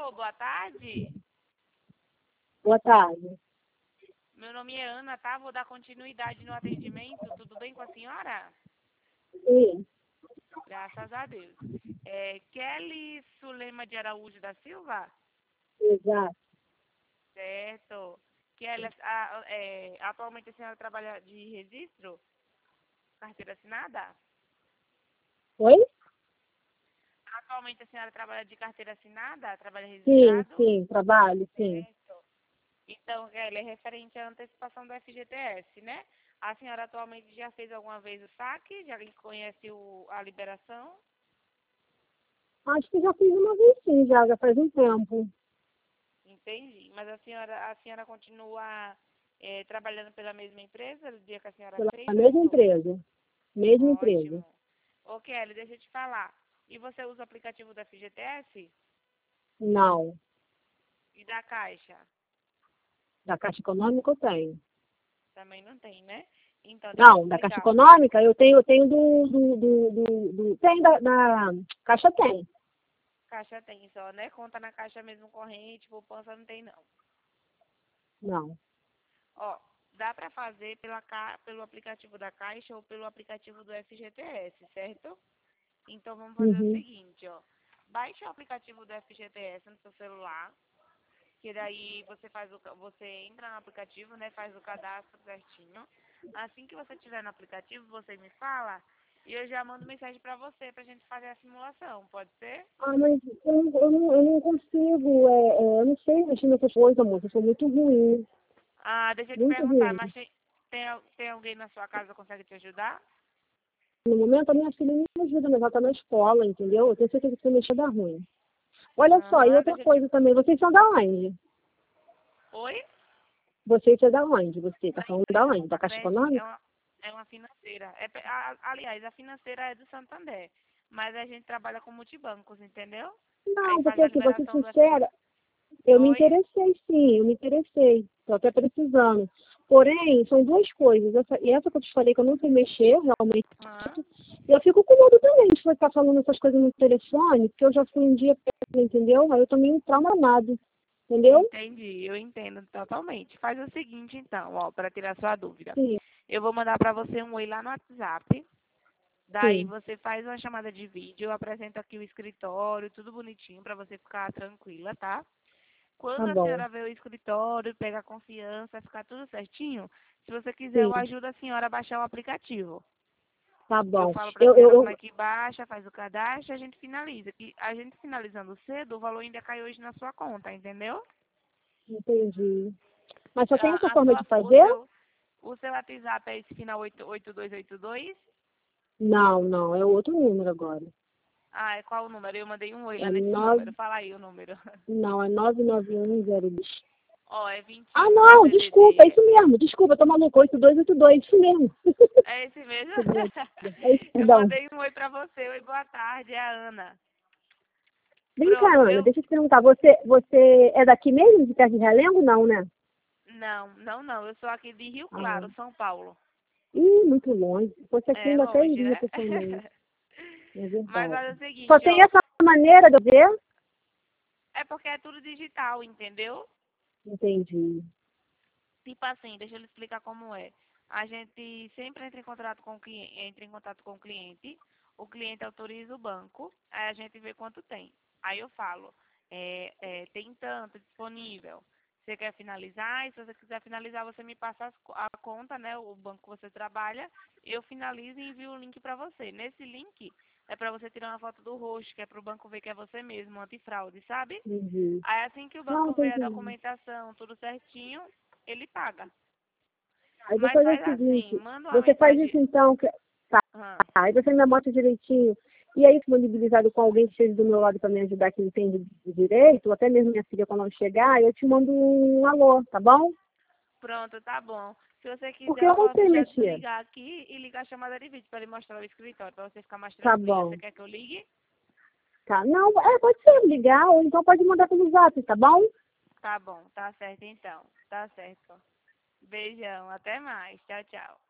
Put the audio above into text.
Alô, boa tarde. Boa tarde. Meu nome é Ana, tá? Vou dar continuidade no atendimento. Tudo bem com a senhora? Sim, Graças a Deus. Kelly Sulema de Araújo da Silva? exato. Certo. Kelly, atualmente a senhora trabalha de registro? Carteira assinada? Oi? Atualmente a senhora trabalha de carteira assinada? Trabalha Sim, registrado? sim, trabalho, sim. Certo. Então, Kelly, é referente à antecipação do FGTS, né? A senhora atualmente já fez alguma vez o saque? Já conhece a liberação? Acho que já fiz uma vez sim, já faz um tempo. Entendi. Mas a senhora continua trabalhando pela mesma empresa do dia que a senhora Pela fez, mesma certo? empresa. Mesma empresa. Ótimo. Ô, Kelly, deixa eu te falar. E você usa o aplicativo do FGTS Não. e da Caixa? Da Caixa Econômica eu tenho. Também não tem, né? Então, deixa eu te Não, da Caixa explicar. Econômica eu tenho tem da Caixa tem. Caixa tem só, né? Conta na Caixa mesmo corrente, poupança não tem, não. Não. Ó, dá para fazer pelo aplicativo da Caixa ou pelo aplicativo do FGTS, certo? Então, vamos fazer o Uhum. seguinte, ó. Baixe o aplicativo do FGTS no seu celular, que daí você entra no aplicativo, né? Faz o cadastro certinho. Assim que você estiver no aplicativo, você me fala e eu já mando mensagem para você pra gente fazer a simulação, pode ser? Ah, mas eu não consigo, eu não sei mexer nessas coisas, moça. Eu sou muito ruim. Ah, deixa eu te Muito perguntar, ruim. mas tem alguém na sua casa que consegue te ajudar? No momento, a minha filha me ajuda, mas ela tá na escola, entendeu? Eu tenho certeza que você mexer dá ruim. Olha só, e Aham, outra coisa também, vocês são da onde? Oi? Vocês é da onde? Você tá Da falando da empresa onde? Da Caixa Santander Econômica? é uma financeira. Aliás, a financeira é do Santander, mas a gente trabalha com multibancos, entendeu? Aí Não, faz porque a assim, vou ser liberação do FG. sincera, eu me Oi? interessei sim, eu me interessei. Tô até precisando. Porém, são duas coisas. Essa que eu te falei que eu não sei mexer, realmente. Aham. Eu fico com medo também de você estar falando essas coisas no telefone, porque eu já fui um dia perto, entendeu? Aí eu tô meio traumatado, entendeu? Entendi, eu entendo totalmente. Faz o seguinte, então, ó, para tirar sua dúvida. Sim, Eu vou mandar para você um oi lá no WhatsApp. Daí sim, você faz uma chamada de vídeo, eu apresento aqui o escritório, tudo bonitinho para você ficar tranquila, tá? tá Quando a bom. senhora vê o escritório, pega a confiança, ficar tudo certinho, se você quiser, Sim, eu ajudo a senhora a baixar o aplicativo. tá Eu bom. falo pra Eu, senhora eu, como eu é que baixa, faz o cadastro e a gente finaliza. E a gente finalizando cedo, o valor ainda cai hoje na sua conta, entendeu? entendi. Mas só tem essa A forma sua, de fazer? o seu WhatsApp é esse final 8282. Não, não, é outro número agora. Ah, é qual o número? Eu mandei um oi lá É nesse 9, número. Fala aí o número. não, é 99102. Ó, é Ah, 21 não, desculpa, é DDD. isso mesmo. Desculpa, eu tô maluco, 8282, isso mesmo. É esse mesmo? É isso, Eu perdão. mandei um oi pra você. Oi, boa tarde, é a Ana. Vem cá, Pronto, Ana, deixa eu te perguntar, você é daqui mesmo, de perto de Realengo? Não, né? Não. Eu sou aqui de Rio Ah, Claro, São Paulo. ih, muito longe. Se fosse aqui, É ainda até longe, iria né? pessoalmente. É Mas verdade. olha o Só seguinte, tem ó. essa maneira de eu ver? É porque é tudo digital, entendeu? Entendi. Tipo assim, deixa eu lhe explicar como é. A gente sempre entra em contato com o cliente autoriza o banco, aí a gente vê quanto tem. Aí eu falo, tem tanto disponível. Você quer finalizar? E se você quiser finalizar, você me passa a conta, né? O banco que você trabalha, eu finalizo e envio o link para você. Nesse link é para você tirar uma foto do rosto, que é para o banco ver que é você mesmo, antifraude, sabe? Entendi. Aí assim que o Não, banco vê a entendi. documentação, tudo certinho, ele paga. Aí Mas depois é o faz assim, seguinte, manda uma você faz mensagem. isso então, tá, Ah, aí você me mostra direitinho, e aí disponibilizado com alguém que esteja do meu lado para me ajudar, que entende de direito, ou até mesmo minha filha quando ela chegar, eu te mando um alô, tá bom? pronto, tá bom. Se você Porque quiser, eu eu não posso sei já mexer. desligar aqui e ligar a chamada de vídeo para lhe mostrar o escritório, para você ficar mais Tá tranquila. Você bom. quer que eu ligue? Tá, não, pode ser ligar, ou então pode mandar pelo zap, tá bom? Tá bom, tá certo então. Tá certo. Beijão, até mais. Tchau, tchau.